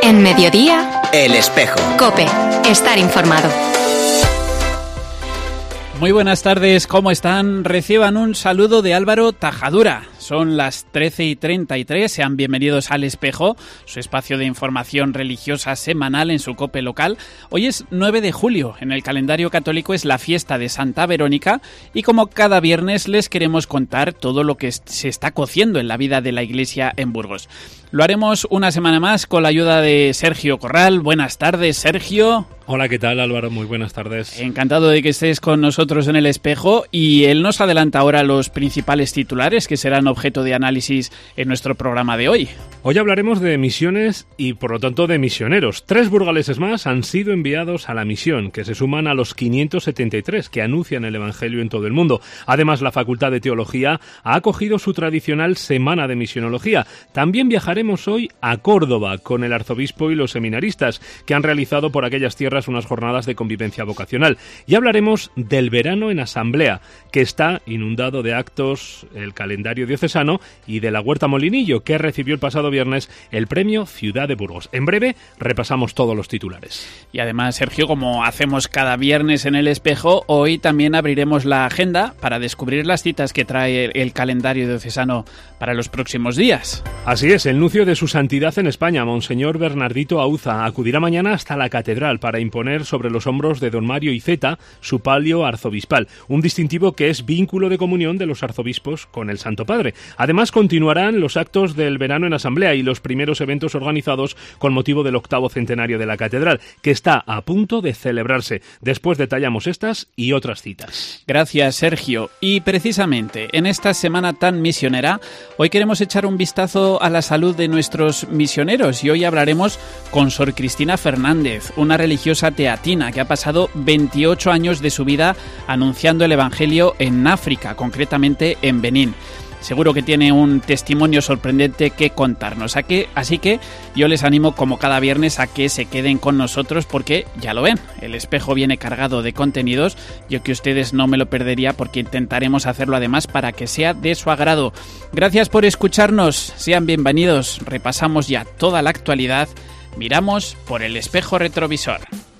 En Mediodía, El Espejo. COPE. Estar informado. Muy buenas tardes, ¿cómo están? Reciban un saludo de Álvaro Tajadura. Son las 13:33, sean bienvenidos al Espejo, su espacio de información religiosa semanal en su COPE local. Hoy es 9 de julio, en el calendario católico es la fiesta de Santa Verónica y como cada viernes les queremos contar todo lo que se está cociendo en la vida de la Iglesia en Burgos. Lo haremos una semana más con la ayuda de Sergio Corral. Buenas tardes, Sergio. Hola, ¿qué tal, Álvaro? Muy buenas tardes. Encantado de que estés con nosotros en el Espejo y él nos adelanta ahora los principales titulares que serán objeto de análisis en nuestro programa de hoy. Hoy hablaremos de misiones y, por lo tanto, de misioneros. 3 burgaleses más han sido enviados a la misión, que se suman a los 573 que anuncian el Evangelio en todo el mundo. Además, la Facultad de Teología ha acogido su tradicional Semana de Misionología. También viajaremos hoy a Córdoba con el arzobispo y los seminaristas, que han realizado por aquellas tierras unas jornadas de convivencia vocacional. Y hablaremos del verano en asamblea, que está inundado de actos el calendario diocesano, y de la Huerta Molinillo, que recibió el pasado viernes el premio Ciudad de Burgos. En breve repasamos todos los titulares. Y además, Sergio, como hacemos cada viernes en el Espejo, hoy también abriremos la agenda para descubrir las citas que trae el calendario diocesano para los próximos días. Así es, el nuncio de su santidad en España, Monseñor Bernardito Auza, acudirá mañana hasta la catedral para imponer sobre los hombros de don Mario Iceta su palio arzobispal, un distintivo que es vínculo de comunión de los arzobispos con el Santo Padre. Además, continuarán los actos del verano en asamblea y los primeros eventos organizados con motivo del 8º centenario de la catedral, que está a punto de celebrarse. Después detallamos estas y otras citas. Gracias, Sergio. Y precisamente en esta semana tan misionera, hoy queremos echar un vistazo a la salud de nuestros misioneros y hoy hablaremos con Sor Cristina Fernández, una religiosa teatina que ha pasado 28 años de su vida anunciando el Evangelio en África, concretamente en Benín. Seguro que tiene un testimonio sorprendente que contarnos. Así que yo les animo, como cada viernes, a que se queden con nosotros porque, ya lo ven, el Espejo viene cargado de contenidos. Yo que ustedes no me lo perdería porque intentaremos hacerlo además para que sea de su agrado. Gracias por escucharnos, sean bienvenidos. Repasamos ya toda la actualidad. Miramos por el espejo retrovisor.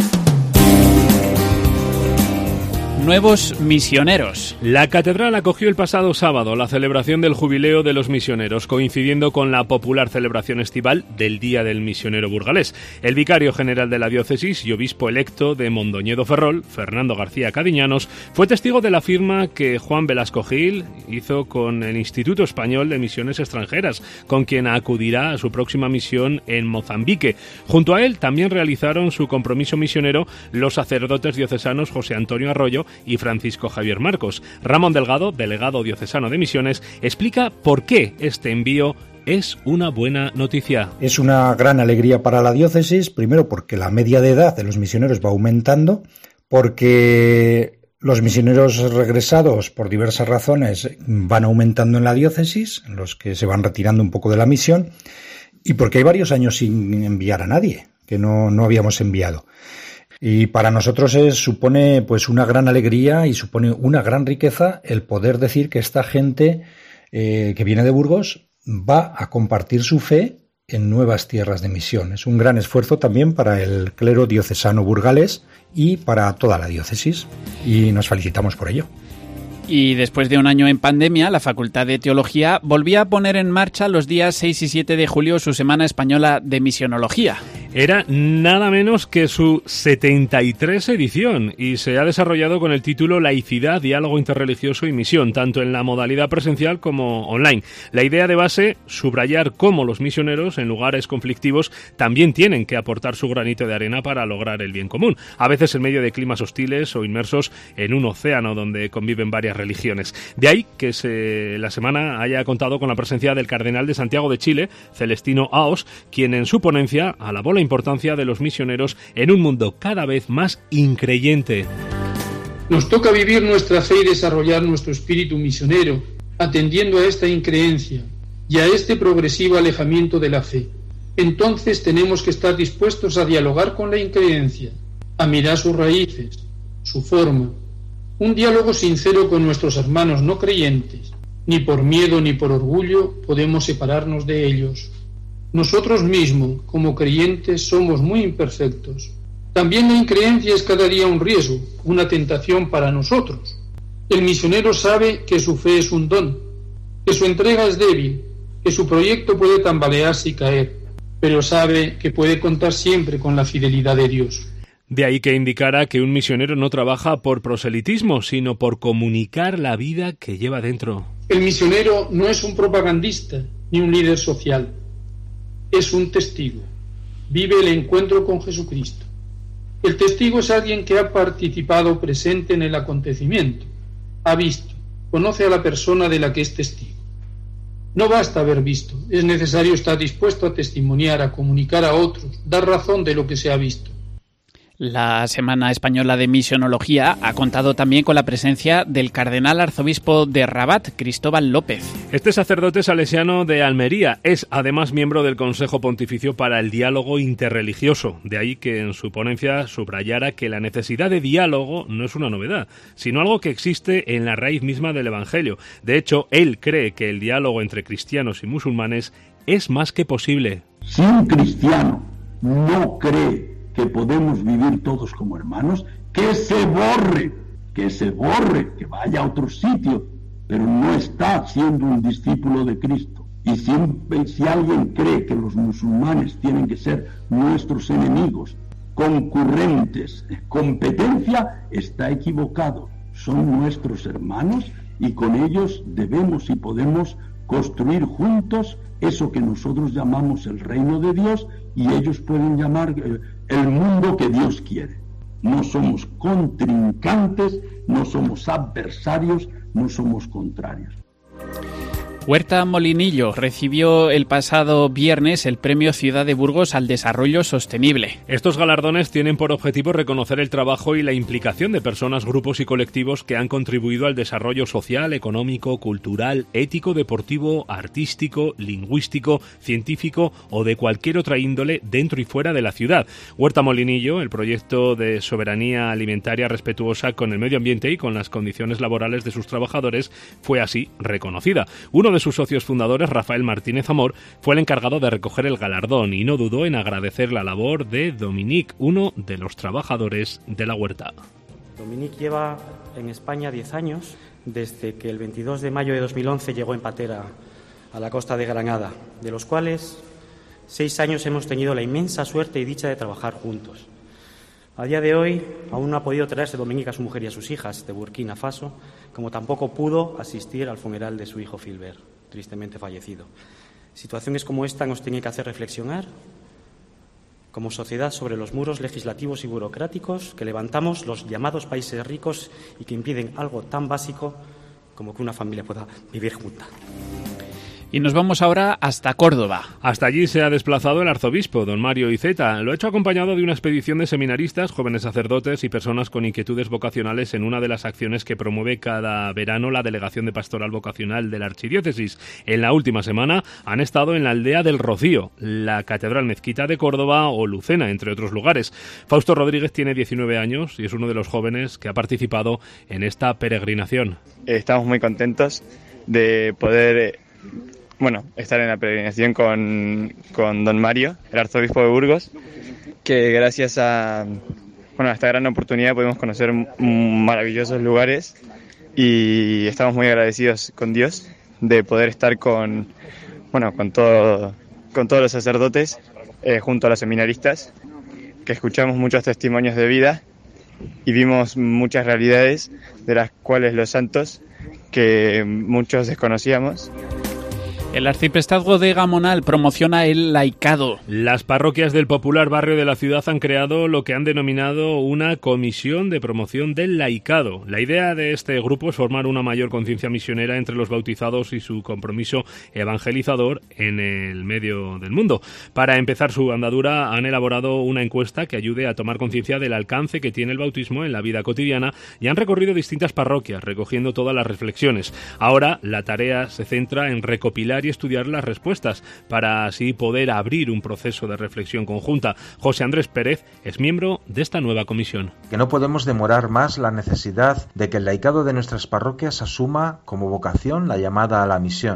Nuevos misioneros. La catedral acogió el pasado sábado la celebración del jubileo de los misioneros, coincidiendo con la popular celebración estival del Día del Misionero Burgalés. El vicario general de la diócesis y obispo electo de Mondoñedo Ferrol, Fernando García Cadiñanos, fue testigo de la firma que Juan Velasco Gil hizo con el Instituto Español de Misiones Extranjeras, con quien acudirá a su próxima misión en Mozambique. Junto a él también realizaron su compromiso misionero los sacerdotes diocesanos José Antonio Arroyo y Francisco Javier Marcos. Ramón Delgado, delegado diocesano de Misiones, explica por qué este envío es una buena noticia. Es una gran alegría para la diócesis, primero porque la media de edad de los misioneros va aumentando, porque los misioneros regresados por diversas razones van aumentando en la diócesis, en los que se van retirando un poco de la misión, y porque hay varios años sin enviar a nadie, que no habíamos enviado. Y para nosotros supone pues una gran alegría y supone una gran riqueza el poder decir que esta gente que viene de Burgos va a compartir su fe en nuevas tierras de misión. Es un gran esfuerzo también para el clero diocesano burgalés y para toda la diócesis, y nos felicitamos por ello. Y después de un año en pandemia, la Facultad de Teología volvía a poner en marcha los días 6 y 7 de julio su Semana Española de Misionología. Era nada menos que su 73 edición y se ha desarrollado con el título Laicidad, Diálogo Interreligioso y Misión, tanto en la modalidad presencial como online. La idea de base, subrayar cómo los misioneros en lugares conflictivos también tienen que aportar su granito de arena para lograr el bien común, a veces en medio de climas hostiles o inmersos en un océano donde conviven varias religiones. De ahí que la semana haya contado con la presencia del cardenal de Santiago de Chile, Celestino Aos, quien en su ponencia alabó la importancia de los misioneros en un mundo cada vez más increyente. Nos toca vivir nuestra fe y desarrollar nuestro espíritu misionero, atendiendo a esta increencia y a este progresivo alejamiento de la fe. Entonces tenemos que estar dispuestos a dialogar con la increencia, a mirar sus raíces, su forma, un diálogo sincero con nuestros hermanos no creyentes. Ni por miedo ni por orgullo podemos separarnos de ellos. Nosotros mismos, como creyentes, somos muy imperfectos. También la increencia es cada día un riesgo, una tentación para nosotros. El misionero sabe que su fe es un don, que su entrega es débil, que su proyecto puede tambalearse y caer, pero sabe que puede contar siempre con la fidelidad de Dios. De ahí que indicara que un misionero no trabaja por proselitismo, sino por comunicar la vida que lleva dentro. El misionero no es un propagandista ni un líder social, es un testigo. Vive el encuentro con Jesucristo. El testigo es alguien que ha participado presente en el acontecimiento, ha visto, conoce a la persona de la que es testigo. No basta haber visto, es necesario estar dispuesto a testimoniar, a comunicar a otros, dar razón de lo que se ha visto. La Semana Española de Misionología ha contado también con la presencia del cardenal arzobispo de Rabat, Cristóbal López. Este sacerdote salesiano de Almería es además miembro del Consejo Pontificio para el Diálogo Interreligioso. De ahí que en su ponencia subrayara que la necesidad de diálogo no es una novedad, sino algo que existe en la raíz misma del Evangelio. De hecho, él cree que el diálogo entre cristianos y musulmanes es más que posible. Si un cristiano no cree que podemos vivir todos como hermanos, que se borre, que vaya a otro sitio, pero no está siendo un discípulo de Cristo. Y si alguien cree que los musulmanes tienen que ser nuestros enemigos, concurrentes, competencia, está equivocado. Son nuestros hermanos y con ellos debemos y podemos construir juntos eso que nosotros llamamos el reino de Dios y ellos pueden llamar el mundo que Dios quiere. No somos contrincantes, no somos adversarios, no somos contrarios. Huerta Molinillo recibió el pasado viernes el Premio Ciudad de Burgos al Desarrollo Sostenible. Estos galardones tienen por objetivo reconocer el trabajo y la implicación de personas, grupos y colectivos que han contribuido al desarrollo social, económico, cultural, ético, deportivo, artístico, lingüístico, científico o de cualquier otra índole dentro y fuera de la ciudad. Huerta Molinillo, el proyecto de soberanía alimentaria respetuosa con el medio ambiente y con las condiciones laborales de sus trabajadores, fue así reconocida. Uno de sus socios fundadores, Rafael Martínez Amor, fue el encargado de recoger el galardón y no dudó en agradecer la labor de Dominique, uno de los trabajadores de la huerta. Dominique lleva en España 10 años, desde que el 22 de mayo de 2011 llegó en patera a la costa de Granada, de los cuales 6 años hemos tenido la inmensa suerte y dicha de trabajar juntos. A día de hoy aún no ha podido traerse Dominique a su mujer y a sus hijas de Burkina Faso, como tampoco pudo asistir al funeral de su hijo Filbert, tristemente fallecido. Situaciones como esta nos tienen que hacer reflexionar como sociedad sobre los muros legislativos y burocráticos que levantamos los llamados países ricos y que impiden algo tan básico como que una familia pueda vivir junta. Y nos vamos ahora hasta Córdoba. Hasta allí se ha desplazado el arzobispo, don Mario Iceta. Lo ha hecho acompañado de una expedición de seminaristas, jóvenes sacerdotes y personas con inquietudes vocacionales en una de las acciones que promueve cada verano la Delegación de Pastoral Vocacional de la Archidiócesis. En la última semana han estado en la aldea del Rocío, la Catedral Mezquita de Córdoba o Lucena, entre otros lugares. Fausto Rodríguez tiene 19 años y es uno de los jóvenes que ha participado en esta peregrinación. Estamos muy contentos de poder estar en la peregrinación con don Mario, el arzobispo de Burgos, que gracias a esta gran oportunidad podemos conocer maravillosos lugares y estamos muy agradecidos con Dios de poder estar con todos los sacerdotes junto a los seminaristas, que escuchamos muchos testimonios de vida y vimos muchas realidades de las cuales los santos que muchos desconocíamos. El arciprestazgo de Gamonal promociona el laicado. Las parroquias del popular barrio de la ciudad han creado lo que han denominado una comisión de promoción del laicado. La idea de este grupo es formar una mayor conciencia misionera entre los bautizados y su compromiso evangelizador en el medio del mundo. Para empezar su andadura han elaborado una encuesta que ayude a tomar conciencia del alcance que tiene el bautismo en la vida cotidiana y han recorrido distintas parroquias recogiendo todas las reflexiones. Ahora la tarea se centra en recopilar y estudiar las respuestas para así poder abrir un proceso de reflexión conjunta. José Andrés Pérez es miembro de esta nueva comisión. Que no podemos demorar más la necesidad de que el laicado de nuestras parroquias asuma como vocación la llamada a la misión.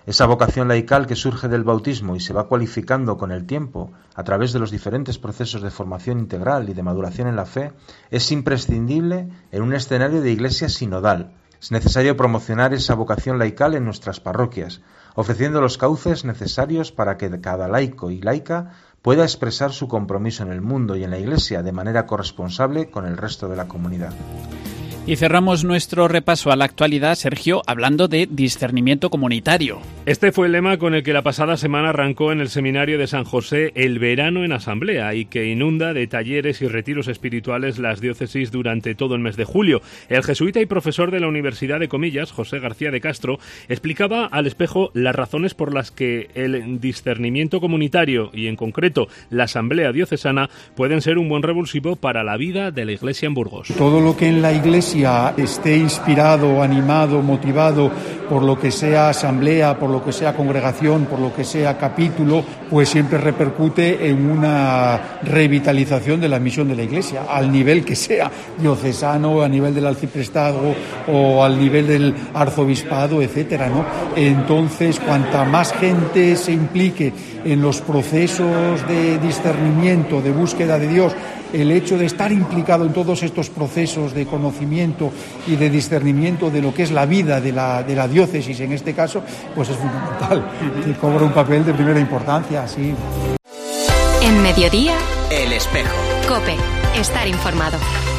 Esa vocación laical que surge del bautismo y se va cualificando con el tiempo a través de los diferentes procesos de formación integral y de maduración en la fe es imprescindible en un escenario de iglesia sinodal. Es necesario promocionar esa vocación laical en nuestras parroquias, ofreciendo los cauces necesarios para que cada laico y laica pueda expresar su compromiso en el mundo y en la Iglesia de manera corresponsable con el resto de la comunidad. Y cerramos nuestro repaso a la actualidad, Sergio, hablando de discernimiento comunitario. Este fue el lema con el que la pasada semana arrancó en el Seminario de San José el verano en asamblea y que inunda de talleres y retiros espirituales las diócesis durante todo el mes de julio. El jesuita y profesor de la Universidad de Comillas, José García de Castro, explicaba al espejo las razones por las que el discernimiento comunitario y en concreto la asamblea diocesana pueden ser un buen revulsivo para la vida de la Iglesia en Burgos. Todo lo que en la Iglesia esté inspirado, animado, motivado por lo que sea asamblea, por lo que sea congregación, por lo que sea capítulo, pues siempre repercute en una revitalización de la misión de la Iglesia, al nivel que sea, diocesano, a nivel del arciprestazgo o al nivel del arzobispado, etcétera, ¿no? Entonces, cuanta más gente se implique en los procesos de discernimiento, de búsqueda de Dios, el hecho de estar implicado en todos estos procesos de conocimiento y de discernimiento de lo que es la vida de la diócesis en este caso, pues es fundamental, que cobra un papel de primera importancia, sí. En Mediodía, El Espejo. COPE, estar informado.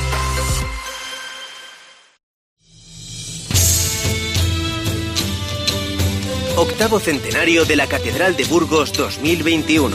Octavo centenario de la Catedral de Burgos 2021.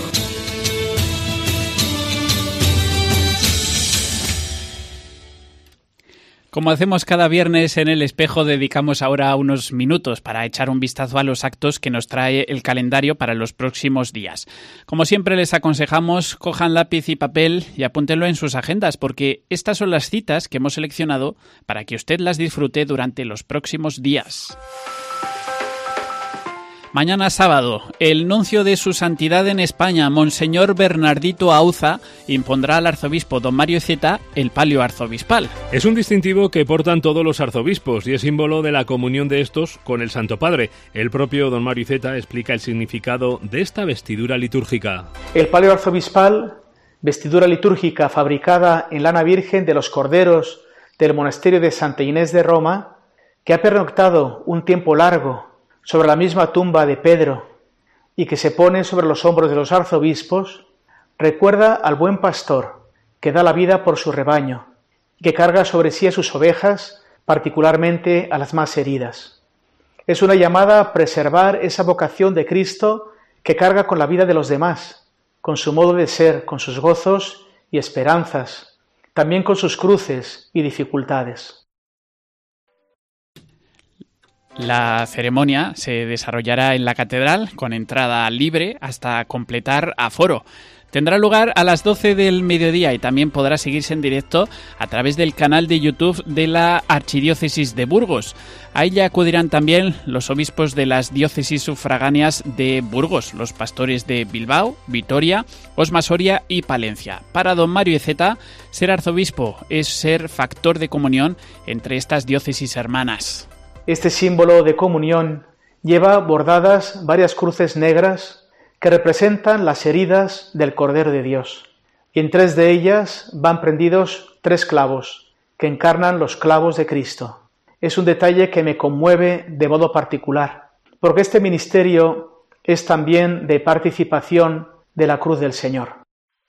Como hacemos cada viernes en El Espejo, dedicamos ahora unos minutos para echar un vistazo a los actos que nos trae el calendario para los próximos días. Como siempre les aconsejamos, cojan lápiz y papel y apúntenlo en sus agendas, porque estas son las citas que hemos seleccionado para que usted las disfrute durante los próximos días. Mañana sábado, el nuncio de su santidad en España, Monseñor Bernardito Auza, impondrá al arzobispo don Mario Iceta el palio arzobispal. Es un distintivo que portan todos los arzobispos y es símbolo de la comunión de estos con el Santo Padre. El propio don Mario Iceta explica el significado de esta vestidura litúrgica. El palio arzobispal, vestidura litúrgica fabricada en lana virgen de los corderos del monasterio de Santa Inés de Roma, que ha pernoctado un tiempo largo sobre la misma tumba de Pedro y que se pone sobre los hombros de los arzobispos, recuerda al buen pastor que da la vida por su rebaño y que carga sobre sí a sus ovejas, particularmente a las más heridas. Es una llamada a preservar esa vocación de Cristo que carga con la vida de los demás, con su modo de ser, con sus gozos y esperanzas, también con sus cruces y dificultades. La ceremonia se desarrollará en la catedral con entrada libre hasta completar aforo. Tendrá lugar a las 12 del mediodía y también podrá seguirse en directo a través del canal de YouTube de la Archidiócesis de Burgos. A ella acudirán también los obispos de las diócesis sufragáneas de Burgos, los pastores de Bilbao, Vitoria, Osma Soria y Palencia. Para don Mario Iceta, ser arzobispo es ser factor de comunión entre estas diócesis hermanas. Este símbolo de comunión lleva bordadas varias cruces negras que representan las heridas del Cordero de Dios, y en 3 de ellas van prendidos 3 clavos, que encarnan los clavos de Cristo. Es un detalle que me conmueve de modo particular, porque este ministerio es también de participación de la cruz del Señor.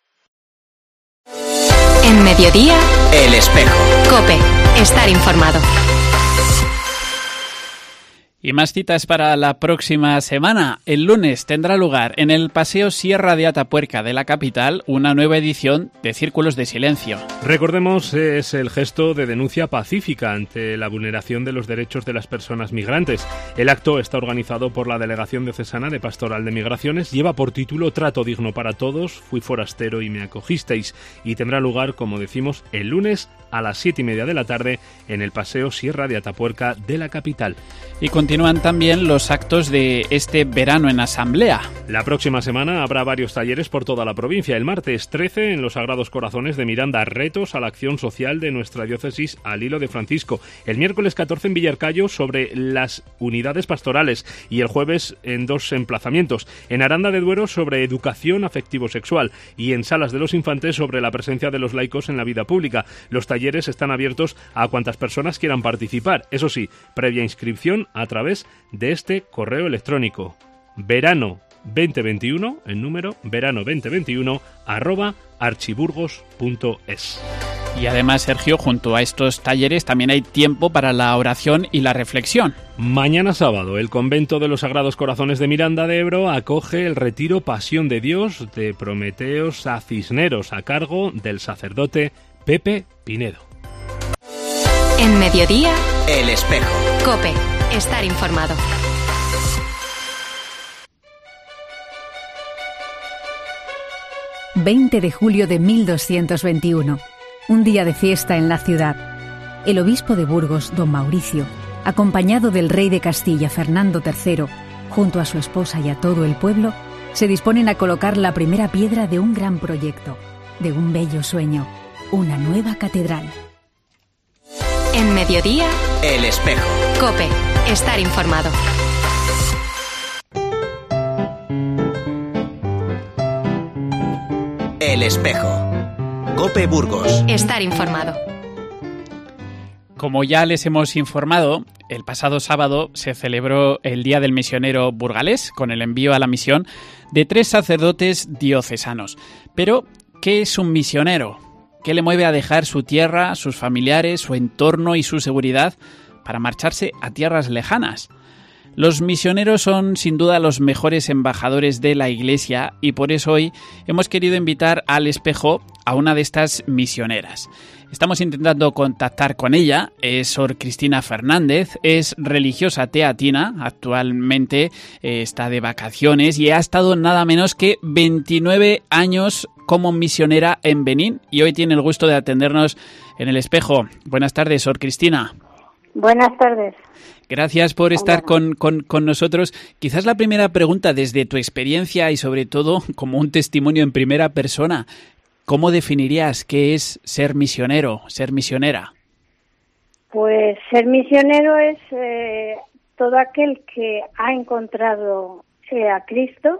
En Mediodía, El Espejo. COPE, estar informado. Y más citas para la próxima semana. El lunes tendrá lugar en el Paseo Sierra de Atapuerca de la capital una nueva edición de Círculos de Silencio. Recordemos, es el gesto de denuncia pacífica ante la vulneración de los derechos de las personas migrantes. El acto está organizado por la Delegación Diocesana de Pastoral de Migraciones, lleva por título Trato digno para todos, fui forastero y me acogisteis, y tendrá lugar, como decimos, el lunes a las 7:30 de la tarde en el Paseo Sierra de Atapuerca de la capital. Y continúan también los actos de este verano en asamblea. La próxima semana habrá varios talleres por toda la provincia. El martes 13 en los Sagrados Corazones de Miranda, retos a la acción social de nuestra diócesis al hilo de Francisco. El miércoles 14 en Villarcayo sobre las unidades pastorales y el jueves en 2 emplazamientos. En Aranda de Duero sobre educación afectivo-sexual y en Salas de los Infantes sobre la presencia de los laicos en la vida pública. Los talleres están abiertos a cuantas personas quieran participar. Eso sí, previa inscripción a través de este correo electrónico. Verano 2021, el número verano2021 @archiburgos.es. Y además, Sergio, junto a estos talleres también hay tiempo para la oración y la reflexión. Mañana sábado, el Convento de los Sagrados Corazones de Miranda de Ebro acoge el retiro Pasión de Dios de Prometeos a Cisneros a cargo del sacerdote Pepe Pinedo. En Mediodía, El Espejo. COPE. Estar informado. ...20 de julio de 1221... un día de fiesta en la ciudad. El obispo de Burgos, don Mauricio, acompañado del rey de Castilla, Fernando III, junto a su esposa y a todo el pueblo, se disponen a colocar la primera piedra de un gran proyecto, de un bello sueño, una nueva catedral. En Mediodía, El Espejo. COPE. Estar informado. El Espejo. COPE Burgos. Estar informado. Como ya les hemos informado, el pasado sábado se celebró el Día del Misionero burgalés con el envío a la misión de 3 sacerdotes diocesanos. Pero, ¿qué es un misionero? ¿Qué le mueve a dejar su tierra, sus familiares, su entorno y su seguridad para marcharse a tierras lejanas? Los misioneros son sin duda los mejores embajadores de la Iglesia y por eso hoy hemos querido invitar al Espejo a una de estas misioneras. Estamos intentando contactar con ella, es Sor Cristina Fernández, es religiosa teatina, actualmente está de vacaciones y ha estado nada menos que 29 años como misionera en Benín y hoy tiene el gusto de atendernos en el Espejo. Buenas tardes, Sor Cristina. Buenas tardes. Gracias por estar con nosotros. Quizás la primera pregunta desde tu experiencia y sobre todo como un testimonio en primera persona. ¿Cómo definirías qué es ser misionero, ser misionera? Pues ser misionero es todo aquel que ha encontrado a Cristo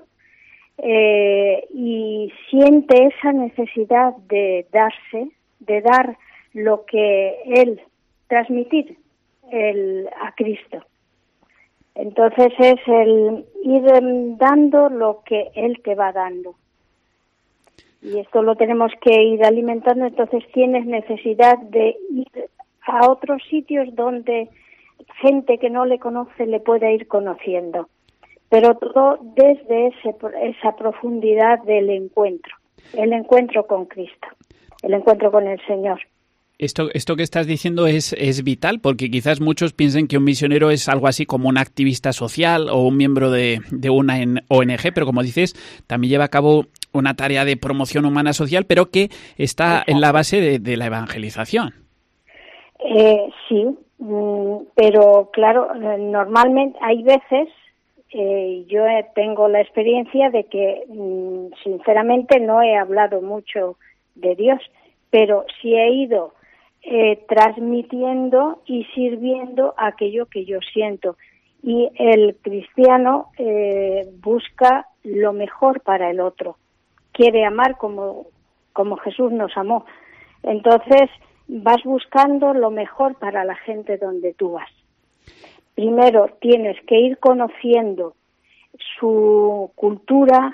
y siente esa necesidad de darse, de dar lo que Él transmitir a Cristo. Entonces es el ir dando lo que Él te va dando. Y esto lo tenemos que ir alimentando, entonces tienes necesidad de ir a otros sitios donde gente que no le conoce le pueda ir conociendo. Pero todo desde esa profundidad del encuentro, el encuentro con Cristo, el encuentro con el Señor. Esto que estás diciendo es vital, porque quizás muchos piensen que un misionero es algo así como un activista social o un miembro de una ONG, pero como dices, también lleva a cabo una tarea de promoción humana social, pero que está en la base de la evangelización. Sí, pero claro, normalmente hay veces, yo tengo la experiencia de que sinceramente no he hablado mucho de Dios, pero sí he ido transmitiendo y sirviendo aquello que yo siento. Y el cristiano busca lo mejor para el otro. Quiere amar como Jesús nos amó. Entonces vas buscando lo mejor para la gente donde tú vas. Primero tienes que ir conociendo su cultura,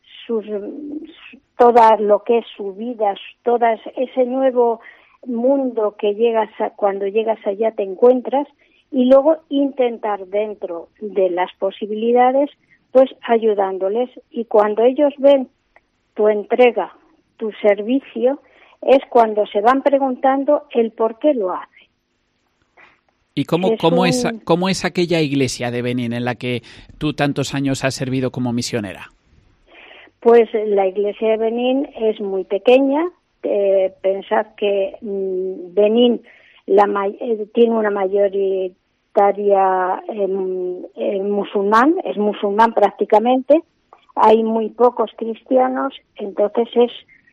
toda lo que es su vida, todo ese nuevo mundo que cuando llegas allá te encuentras, y luego intentar dentro de las posibilidades pues ayudándoles, y cuando ellos ven tu entrega, tu servicio, es cuando se van preguntando el por qué lo hace. ¿Y cómo es aquella iglesia de Benín en la que tú tantos años has servido como misionera? Pues la iglesia de Benín es muy pequeña. Pensad que Benín tiene una mayoría mayoritaria musulmán, es musulmán prácticamente, hay muy pocos cristianos, entonces es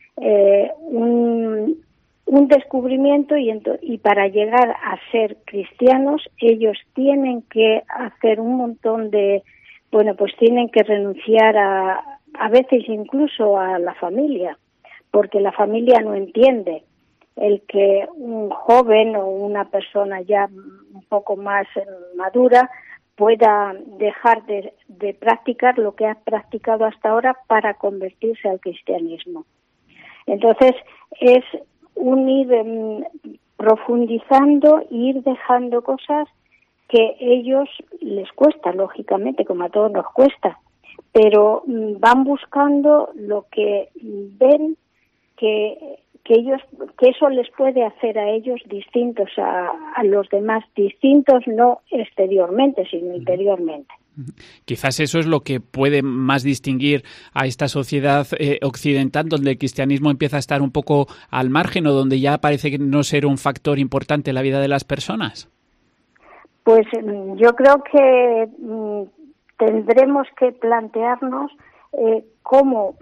un descubrimiento y para llegar a ser cristianos ellos tienen que hacer un montón de, pues tienen que renunciar a veces incluso a la familia, porque la familia no entiende el que un joven o una persona ya un poco más madura pueda dejar de practicar lo que ha practicado hasta ahora para convertirse al cristianismo. Entonces es un ir profundizando e ir dejando cosas que ellos les cuesta, lógicamente, como a todos nos cuesta, pero van buscando lo que ven que eso les puede hacer a ellos distintos a los demás, distintos no exteriormente, sino interiormente. Quizás eso es lo que puede más distinguir a esta sociedad occidental, donde el cristianismo empieza a estar un poco al margen o donde ya parece no ser un factor importante en la vida de las personas. Pues yo creo que tendremos que plantearnos cómo,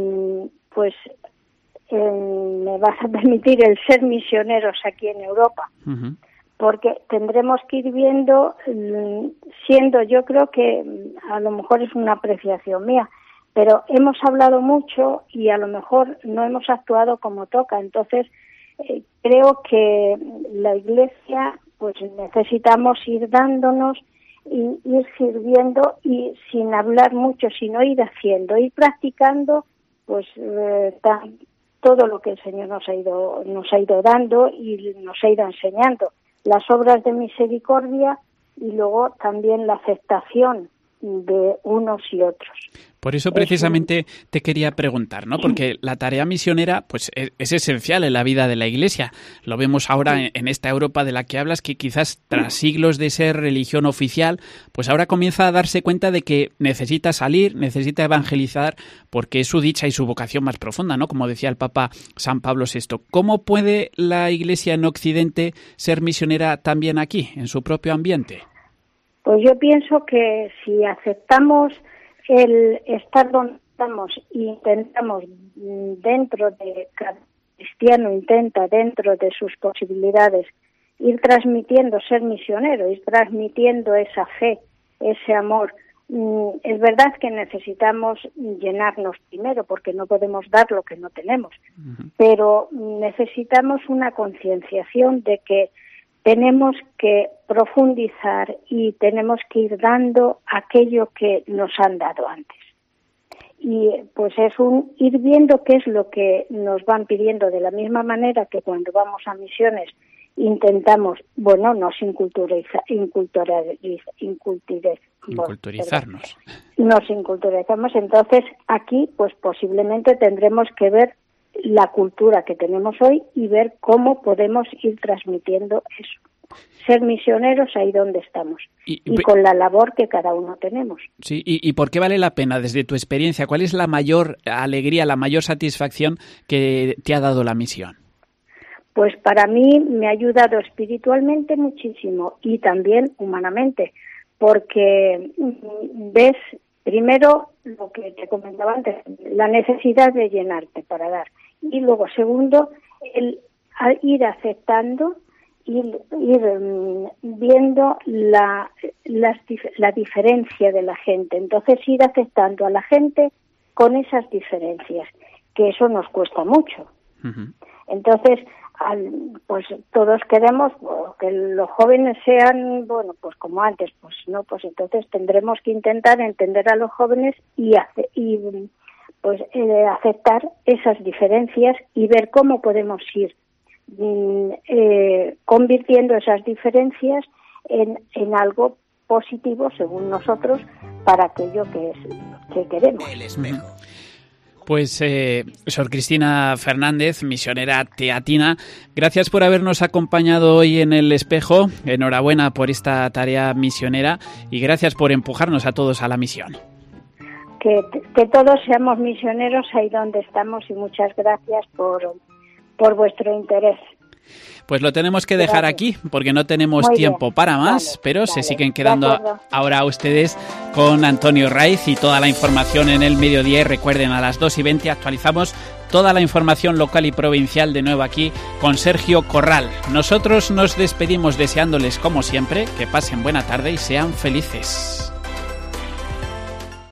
me vas a permitir el ser misioneros aquí en Europa. Uh-huh. Porque tendremos que ir viendo, yo creo que a lo mejor es una apreciación mía, pero hemos hablado mucho y a lo mejor no hemos actuado como toca. Entonces, creo que la Iglesia, pues necesitamos ir dándonos y ir sirviendo y sin hablar mucho, sino ir haciendo, ir practicando, pues todo lo que el Señor nos ha ido dando y nos ha ido enseñando. Las obras de misericordia y luego también la aceptación de unos y otros. Por eso precisamente te quería preguntar, ¿no? Porque la tarea misionera pues es esencial en la vida de la Iglesia. Lo vemos ahora en esta Europa de la que hablas, que quizás tras siglos de ser religión oficial, pues ahora comienza a darse cuenta de que necesita salir, necesita evangelizar, porque es su dicha y su vocación más profunda, ¿no? Como decía el Papa San Pablo VI. ¿Cómo puede la Iglesia en Occidente ser misionera también aquí, en su propio ambiente? Pues yo pienso que si aceptamos el estar donde estamos y intentamos dentro de cada cristiano, intenta dentro de sus posibilidades ir transmitiendo, ser misionero, ir transmitiendo esa fe, ese amor. Es verdad que necesitamos llenarnos primero porque no podemos dar lo que no tenemos, pero necesitamos una concienciación de que tenemos que profundizar y tenemos que ir dando aquello que nos han dado antes. Y pues es ir viendo qué es lo que nos van pidiendo, de la misma manera que cuando vamos a misiones intentamos, nos inculturizamos. Entonces aquí pues posiblemente tendremos que ver la cultura que tenemos hoy y ver cómo podemos ir transmitiendo eso. Ser misioneros ahí donde estamos y con la labor que cada uno tenemos. Sí, ¿y por qué vale la pena desde tu experiencia? ¿Cuál es la mayor alegría, la mayor satisfacción que te ha dado la misión? Pues para mí me ha ayudado espiritualmente muchísimo y también humanamente, porque ves primero lo que te comentaba antes, la necesidad de llenarte para dar. Y luego, segundo, el ir aceptando, ir viendo la diferencia de la gente. Entonces, ir aceptando a la gente con esas diferencias, que eso nos cuesta mucho. Uh-huh. Entonces, pues todos queremos que los jóvenes sean, pues como antes, pues no, pues entonces tendremos que intentar entender a los jóvenes y aceptar esas diferencias y ver cómo podemos ir convirtiendo esas diferencias en algo positivo según nosotros para aquello que queremos. El espejo. Pues, Sor Cristina Fernández, misionera teatina, gracias por habernos acompañado hoy en El Espejo. Enhorabuena por esta tarea misionera y gracias por empujarnos a todos a la misión. Que todos seamos misioneros ahí donde estamos y muchas gracias por vuestro interés. Pues lo tenemos que dejar aquí porque no tenemos tiempo para más, pero se siguen quedando ahora ustedes con Antonio Raiz y toda la información en El Mediodía. Y recuerden, a las 2:20 actualizamos toda la información local y provincial de nuevo aquí con Sergio Corral. Nosotros nos despedimos deseándoles, como siempre, que pasen buena tarde y sean felices.